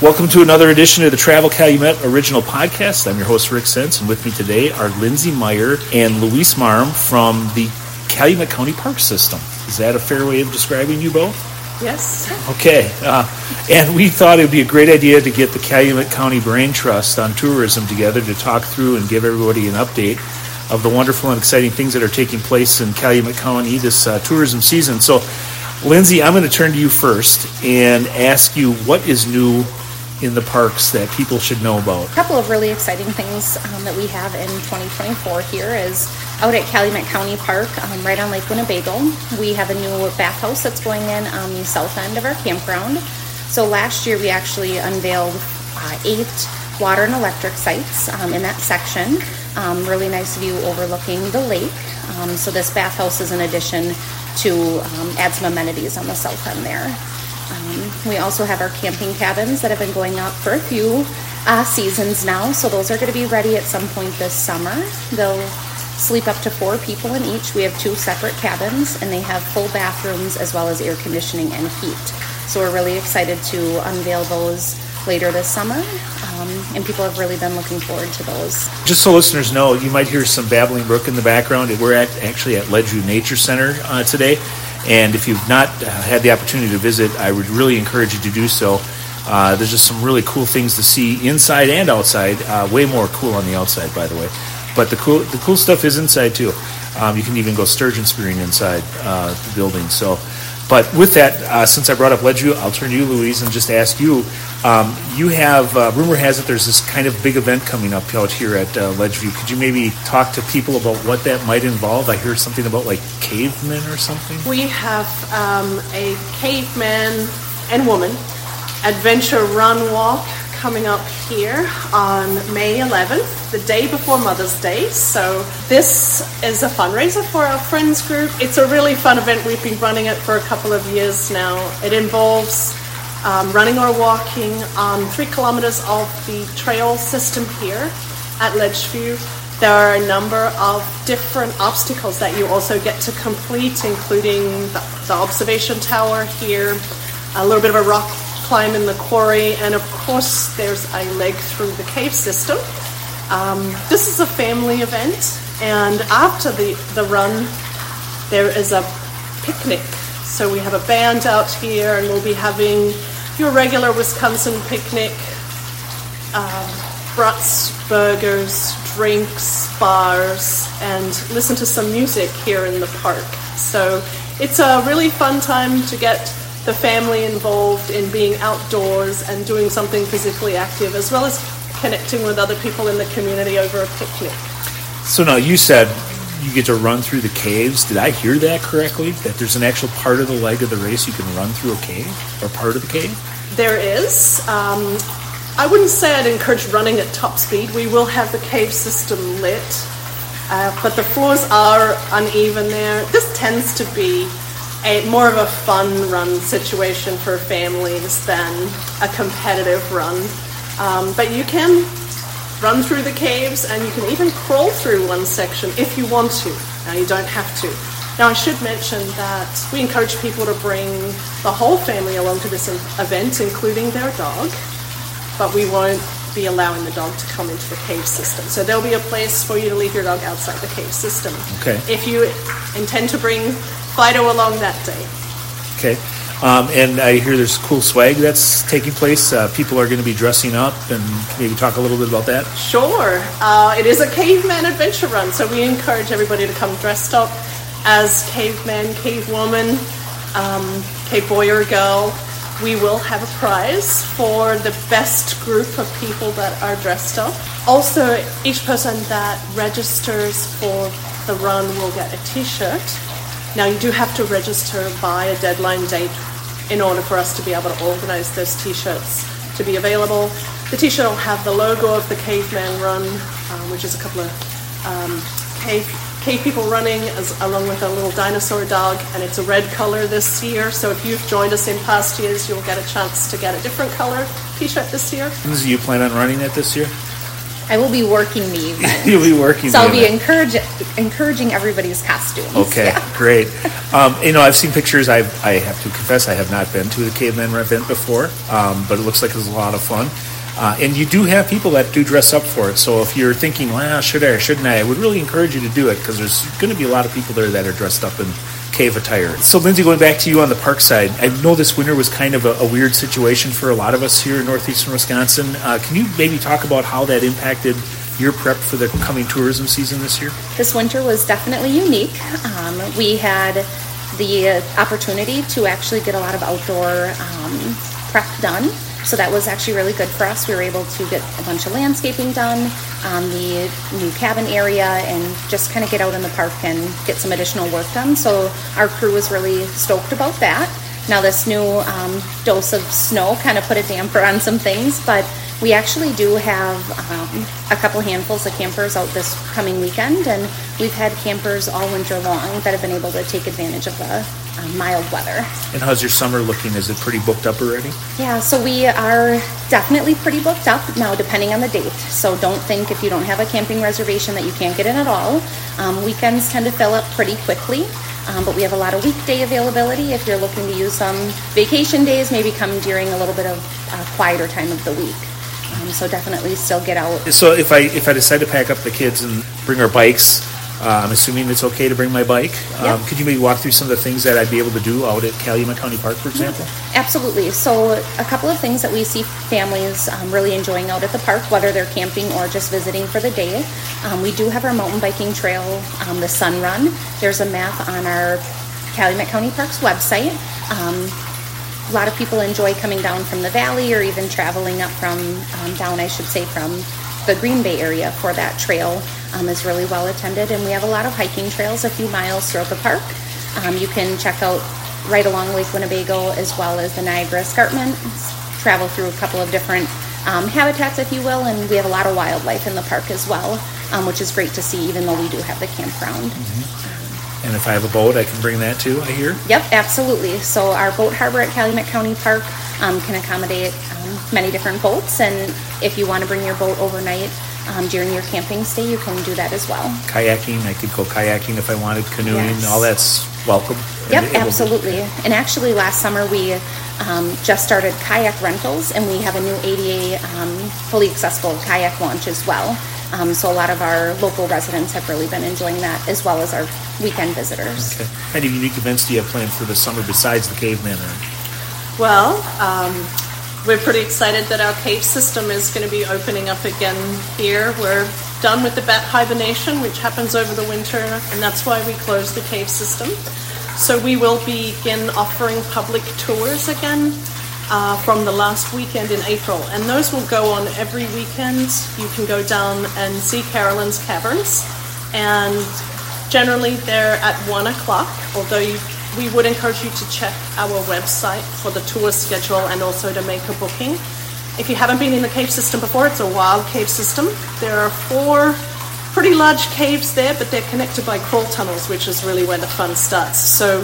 Welcome to another edition of the Travel Calumet Original Podcast. I'm your host, Rick Sense, and with me today are Lindsay Meyer and Luis Marm from the Calumet County Park System. Is that a fair way of describing you both? Yes. Okay. And we thought it would be a great idea to get the Calumet County Brain Trust on tourism together to talk through and give everybody an update of the wonderful and exciting things that are taking place in Calumet County this tourism season. So, Lindsay, I'm going to turn to you first and ask you what is new in the parks that people should know about. A couple of really exciting things that we have in 2024 here is out at Calumet County Park, right on Lake Winnebago. We have a new bathhouse that's going in on the south end of our campground. So last year we actually unveiled 8 water and electric sites in that section. Really nice view overlooking the lake. So this bathhouse is an addition to add some amenities on the south end there. We also have our camping cabins that have been going up for a few seasons now, so those are going to be ready at some point this summer. They'll sleep up to 4 people in each. We have 2 separate cabins, and they have full bathrooms as well as air conditioning and heat. So we're really excited to unveil those later this summer, and people have really been looking forward to those. Just so listeners know, you might hear some babbling brook in the background. We're actually at Ledgeview Nature Center today. And if you've not had the opportunity to visit, I would really encourage you to do so. There's just some really cool things to see inside and outside. Way more cool on the outside, by the way. But the cool stuff is inside too. You can even go sturgeon spearing inside the building. But with that, since I brought up Ledgeview, I'll turn to you, Louise, and just ask you. You have, rumor has it, there's this kind of big event coming up out here at Ledgeview. Could you maybe talk to people about what that might involve? I heard something about like cavemen or something. We have a caveman and woman adventure run walk coming up here on May 11th, the day before Mother's Day. So this is a fundraiser for our friends group. It's a really fun event. We've been running it for a couple of years now. It involves running or walking on 3 kilometers of the trail system here at Ledgeview. There are a number of different obstacles that you also get to complete, including the observation tower here, a little bit of a rock climb in the quarry, and of course there's a leg through the cave system. This is a family event, and after the run there is a picnic. So we have a band out here, and we'll be having your regular Wisconsin picnic, brats, burgers, drinks, bars, and listen to some music here in the park. So it's a really fun time to get the family involved in being outdoors and doing something physically active, as well as connecting with other people in the community over a picnic. So now you said you get to run through the caves. Did I hear that correctly? That there's an actual part of the leg of the race you can run through a cave, or part of the cave? There is. I wouldn't say I'd encourage running at top speed. We will have the cave system lit, but the floors are uneven there. This tends to be more of a fun run situation for families than a competitive run. But you can run through the caves, and you can even crawl through one section if you want to. Now, you don't have to. Now, I should mention that we encourage people to bring the whole family along to this event, including their dog, but we won't be allowing the dog to come into the cave system. So there'll be a place for you to leave your dog outside the cave system. Okay. If you intend to bring Fido along that day. Okay. And I hear there's cool swag that's taking place. People are going to be dressing up, and maybe talk a little bit about that. Sure. It is a caveman adventure run, so we encourage everybody to come dressed up as caveman, cavewoman, cave boy or girl. We will have a prize for the best group of people that are dressed up. Also, each person that registers for the run will get a t-shirt. Now, you do have to register by a deadline date in order for us to be able to organize those t-shirts to be available. The t-shirt will have the logo of the Caveman Run, which is a couple of cave people running along with a little dinosaur dog, and it's a red color this year. So if you've joined us in past years, you'll get a chance to get a different color t-shirt this year. Do you plan on running it this year? I will be working the event. You'll be working So the I'll be event. encouraging everybody's costumes. Okay, Yeah. great. I've seen pictures. I have to confess, I have not been to the Caveman event before, but it looks like it's a lot of fun. And you do have people that do dress up for it. So if you're thinking, well, should I or shouldn't I would really encourage you to do it because there's going to be a lot of people there that are dressed up in cave attire. So, Lindsay, going back to you on the park side, I know this winter was kind of a weird situation for a lot of us here in northeastern Wisconsin. Can you maybe talk about how that impacted your prep for the coming tourism season this year? This winter was definitely unique. We had the opportunity to actually get a lot of outdoor prep done. So that was actually really good for us. We were able to get a bunch of landscaping done, the new cabin area, and just kind of get out in the park and get some additional work done. So our crew was really stoked about that. Now this new dose of snow kind of put a damper on some things, but we actually do have a couple handfuls of campers out this coming weekend, and we've had campers all winter long that have been able to take advantage of the mild weather. And how's your summer looking? Is it pretty booked up already? Yeah, so we are definitely pretty booked up now, depending on the date. So don't think if you don't have a camping reservation that you can't get in at all. Weekends tend to fill up pretty quickly, but we have a lot of weekday availability. If you're looking to use some vacation days, maybe come during a little bit of quieter time of the week. So definitely still get out. So if I decide to pack up the kids and bring our bikes, I'm assuming it's okay to bring my bike. Yep. Could you maybe walk through some of the things that I'd be able to do out at Calumet County Park, for example? Absolutely. So a couple of things that we see families really enjoying out at the park, whether they're camping or just visiting for the day. We do have our mountain biking trail, the Sun Run. There's a map on our Calumet County Parks website. A lot of people enjoy coming down from the valley or even traveling up from down, I should say, from the Green Bay area for that trail. Is really well attended, and we have a lot of hiking trails a few miles throughout the park. You can check out right along Lake Winnebago as well as the Niagara Escarpment, travel through a couple of different habitats, if you will, and we have a lot of wildlife in the park as well, which is great to see, even though we do have the campground. Mm-hmm. And if I have a boat, I can bring that too, I hear? Yep, absolutely. So our boat harbor at Calumet County Park can accommodate many different boats, and if you want to bring your boat overnight during your camping stay, you can do that as well. Kayaking, I could go kayaking if I wanted, canoeing, Yes. all that's welcome. Yep, absolutely. And actually last summer we just started kayak rentals, and we have a new ADA fully accessible kayak launch as well. So a lot of our local residents have really been enjoying that, as well as our weekend visitors. Okay. What kind of unique events do you have planned for the summer besides the Caveman Run? Well, we're pretty excited that our cave system is going to be opening up again here. We're done with the bat hibernation, which happens over the winter, and that's why we closed the cave system. So we will begin offering public tours again from the last weekend in April, and those will go on every weekend. You can go down and see Carolyn's Caverns, and generally they're at 1 o'clock, although we would encourage you to check our website for the tour schedule and also to make a booking. If you haven't been in the cave system before, it's a wild cave system. There are 4 pretty large caves there, but they're connected by crawl tunnels, which is really where the fun starts. So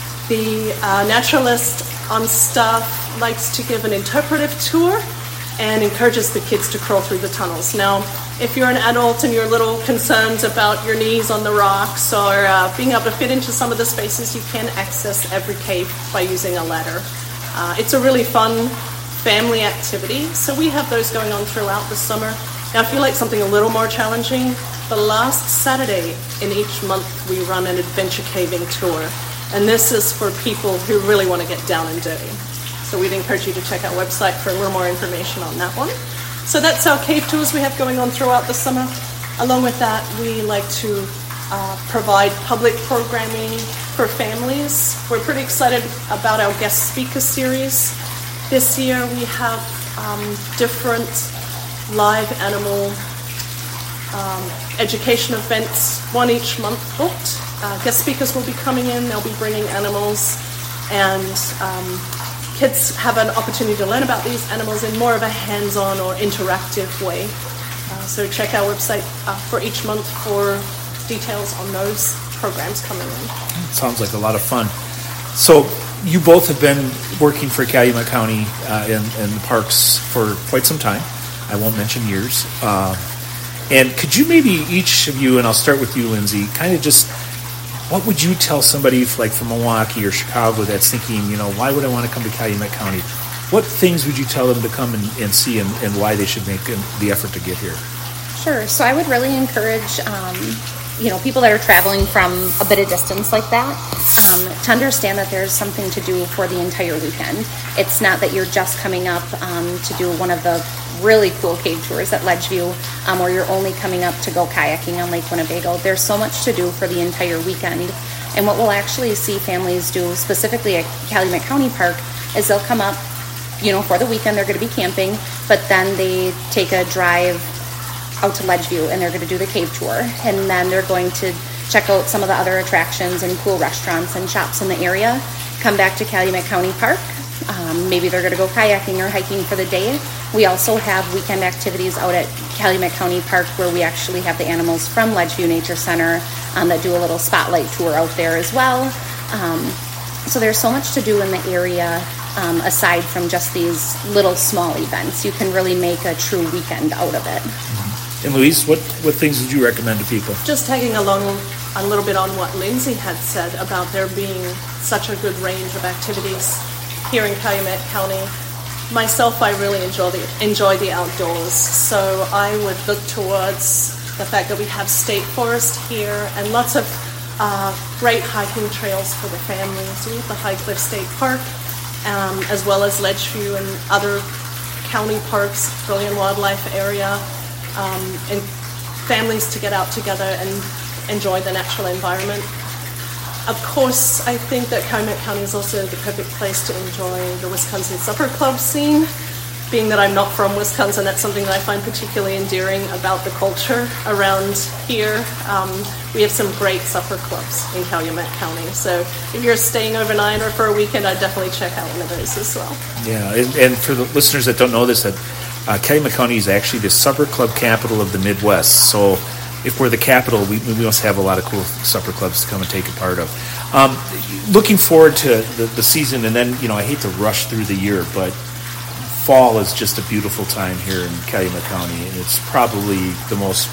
the naturalist on staff likes to give an interpretive tour and encourages the kids to crawl through the tunnels. Now, if you're an adult and you're a little concerned about your knees on the rocks or being able to fit into some of the spaces, you can access every cave by using a ladder. It's a really fun family activity, so we have those going on throughout the summer. Now, if you like something a little more challenging, the last Saturday in each month we run an adventure caving tour, and this is for people who really want to get down and dirty. So we'd encourage you to check our website for a little more information on that one. So that's our cave tours we have going on throughout the summer. Along with that, we like to provide public programming for families. We're pretty excited about our guest speaker series. This year we have different live animal education events, one each month booked. Guest speakers will be coming in, they'll be bringing animals, and kids have an opportunity to learn about these animals in more of a hands-on or interactive way. So check our website for each month for details on those programs coming in. Sounds like a lot of fun. So you both have been working for Calumet County in the parks for quite some time. I won't mention years. And could you maybe each of you, and I'll start with you, Lindsay, kind of just, what would you tell somebody like from Milwaukee or Chicago that's thinking, why would I want to come to Calumet County? What things would you tell them to come and see, and why they should make the effort to get here? Sure. So I would really encourage, people that are traveling from a bit of distance like that, to understand that there's something to do for the entire weekend. It's not that you're just coming up to do one of the really cool cave tours at Ledgeview, or you're only coming up to go kayaking on Lake Winnebago. There's so much to do for the entire weekend. And what we'll actually see families do specifically at Calumet County Park is they'll come up, for the weekend. They're going to be camping, but then they take a drive out to Ledgeview and they're going to do the cave tour, and then they're going to check out some of the other attractions and cool restaurants and shops in the area, come back to Calumet County Park. Maybe they're going to go kayaking or hiking for the day. We also have weekend activities out at Calumet County Park where we actually have the animals from Ledgeview Nature Center that do a little spotlight tour out there as well. So there's so much to do in the area aside from just these little small events. You can really make a true weekend out of it. And Louise, what things would you recommend to people? Just tagging along a little bit on what Lindsay had said about there being such a good range of activities here in Calumet County. Myself, I really enjoy the outdoors, so I would look towards the fact that we have state forest here and lots of great hiking trails for the families. We have the High Cliff State Park, as well as Ledgeview and other county parks, Trillion Wildlife Area, and families to get out together and enjoy the natural environment. Of course, I think that Calumet County is also the perfect place to enjoy the Wisconsin Supper Club scene. Being that I'm not from Wisconsin, that's something that I find particularly endearing about the culture around here. We have some great supper clubs in Calumet County. So if you're staying overnight or for a weekend, I'd definitely check out one of those as well. Yeah, and for the listeners that don't know this, that Calumet County is actually the supper club capital of the Midwest. So if we're the capital, we must have a lot of cool supper clubs to come and take a part of. Looking forward to the season, and then, I hate to rush through the year, but fall is just a beautiful time here in Calumet County, and it's probably the most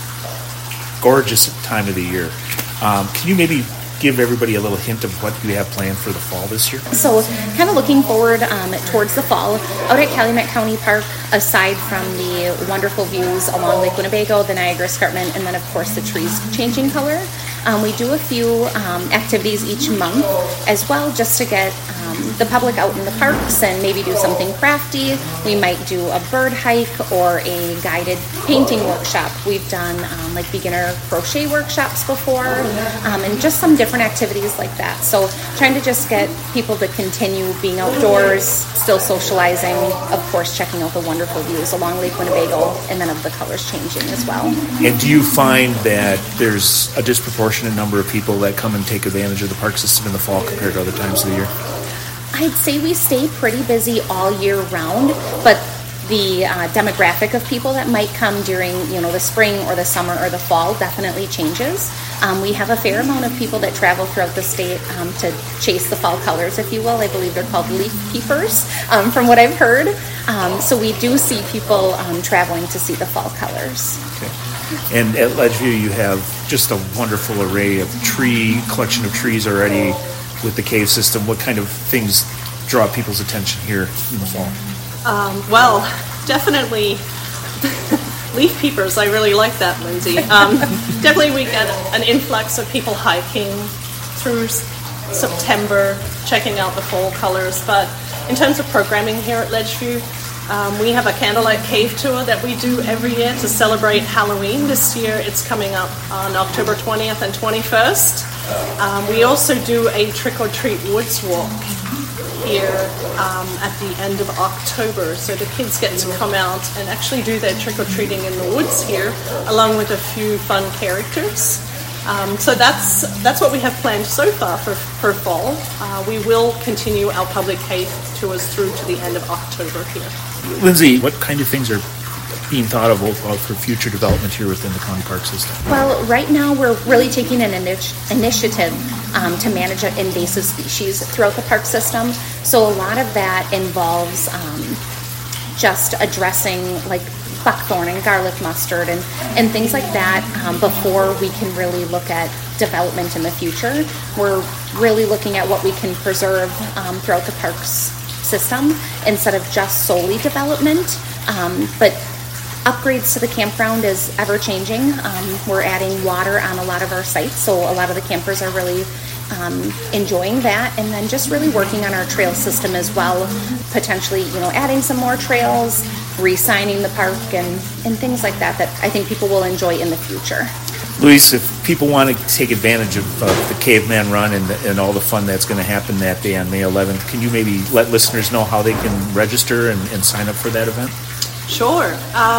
gorgeous time of the year. Can you maybe give everybody a little hint of what you have planned for the fall this year? So kind of looking forward towards the fall, out at Calumet County Park, aside from the wonderful views along Lake Winnebago, the Niagara Escarpment, and then of course the trees changing color, we do a few activities each month as well, just to get the public out in the parks and maybe do something crafty. We might do a bird hike or a guided painting workshop. We've done like beginner crochet workshops before, and just some different activities like that. So trying to just get people to continue being outdoors, still socializing, of course checking out the wonderful views along Lake Winnebago, and then of the colors changing as well. And do you find that there's a disproportionate number of people that come and take advantage of the park system in the fall compared to other times of the year? I'd say we stay pretty busy all year round, but the demographic of people that might come during, the spring or the summer or the fall definitely changes. We have a fair amount of people that travel throughout the state to chase the fall colors, if you will. I believe they're called leaf peepers, from what I've heard. So we do see people traveling to see the fall colors. Okay. And at Ledgeview, you have just a wonderful array of collection of trees already with the cave system. What kind of things draw people's attention here in the fall? Well, definitely leaf peepers. I really like that, Lindsay. Definitely we get an influx of people hiking through September, checking out the fall colors. But in terms of programming here at Ledgeview, we have a candlelight cave tour that we do every year to celebrate Halloween. This year it's coming up on October 20th and 21st. We also do a trick-or-treat woods walk here at the end of October. So the kids get to come out and actually do their trick-or-treating in the woods here, along with a few fun characters. So that's what we have planned so far for fall. We will continue our public cave tours through to the end of October here. Lindsay, what kind of things are being thought of for future development here within the county park system? Well, right now we're really taking an initiative to manage invasive species throughout the park system. So a lot of that involves just addressing like buckthorn and garlic mustard and things like that before we can really look at development in the future. We're really looking at what we can preserve throughout the parks system instead of just solely development. But upgrades to the campground is ever changing. We're adding water on a lot of our sites, so a lot of the campers are really enjoying that, and then just really working on our trail system as well, potentially, adding some more trails, re-signing the park, and things like that I think people will enjoy in the future. Louise, if people want to take advantage of the Caveman Run and all the fun that's going to happen that day on May 11th, can you maybe let listeners know how they can register and sign up for that event? Sure.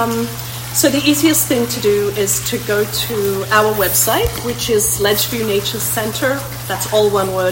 So the easiest thing to do is to go to our website, which is Ledgeview Nature Center, that's all one word,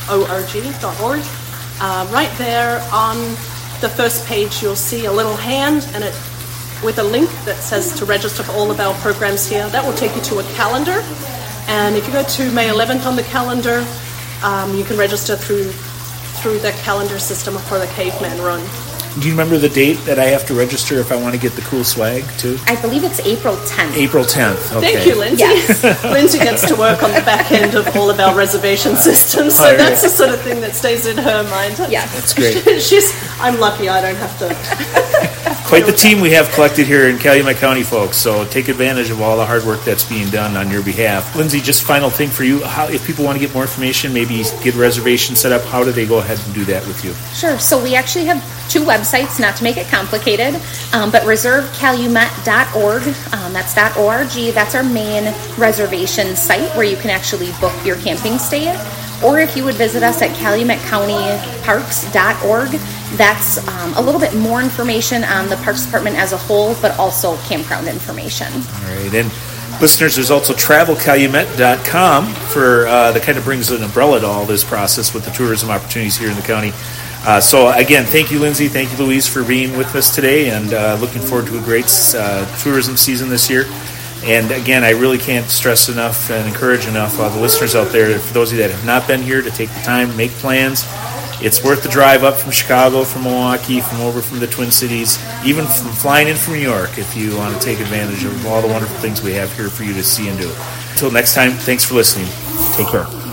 .org. Right there on the first page, you'll see a little hand and with a link that says to register for all of our programs here. That will take you to a calendar. And if you go to May 11th on the calendar, you can register through the calendar system for the Caveman Run. Do you remember the date that I have to register if I want to get the cool swag, too? I believe it's April 10th. April 10th, okay. Thank you, Lindsay. Yes. Lindsay gets to work on the back end of all of our reservation systems, so that's the sort of thing that stays in her mind. Yes. That's great. I'm lucky I don't have to... Quite the team we have collected here in Calumet County, folks, so take advantage of all the hard work that's being done on your behalf. Lindsay, just final thing for you, if people want to get more information, maybe get a reservation set up, how do they go ahead and do that with you? Sure. So we actually have two websites, not to make it complicated, but reservecalumet.org. That's .org. That's our main reservation site where you can actually book your camping stay. Or if you would visit us at calumetcountyparks.org, that's a little bit more information on the Parks Department as a whole, but also campground information. All right. And listeners, there's also travelcalumet.com that kind of brings an umbrella to all this process with the tourism opportunities here in the county. So again, thank you, Lindsay. Thank you, Louise, for being with us today, and looking forward to a great tourism season this year. And again, I really can't stress enough and encourage enough the listeners out there, for those of you that have not been here, to take the time, make plans. It's worth the drive up from Chicago, from Milwaukee, from the Twin Cities, even from flying in from New York, if you want to take advantage of all the wonderful things we have here for you to see and do. Until next time, thanks for listening. Take care.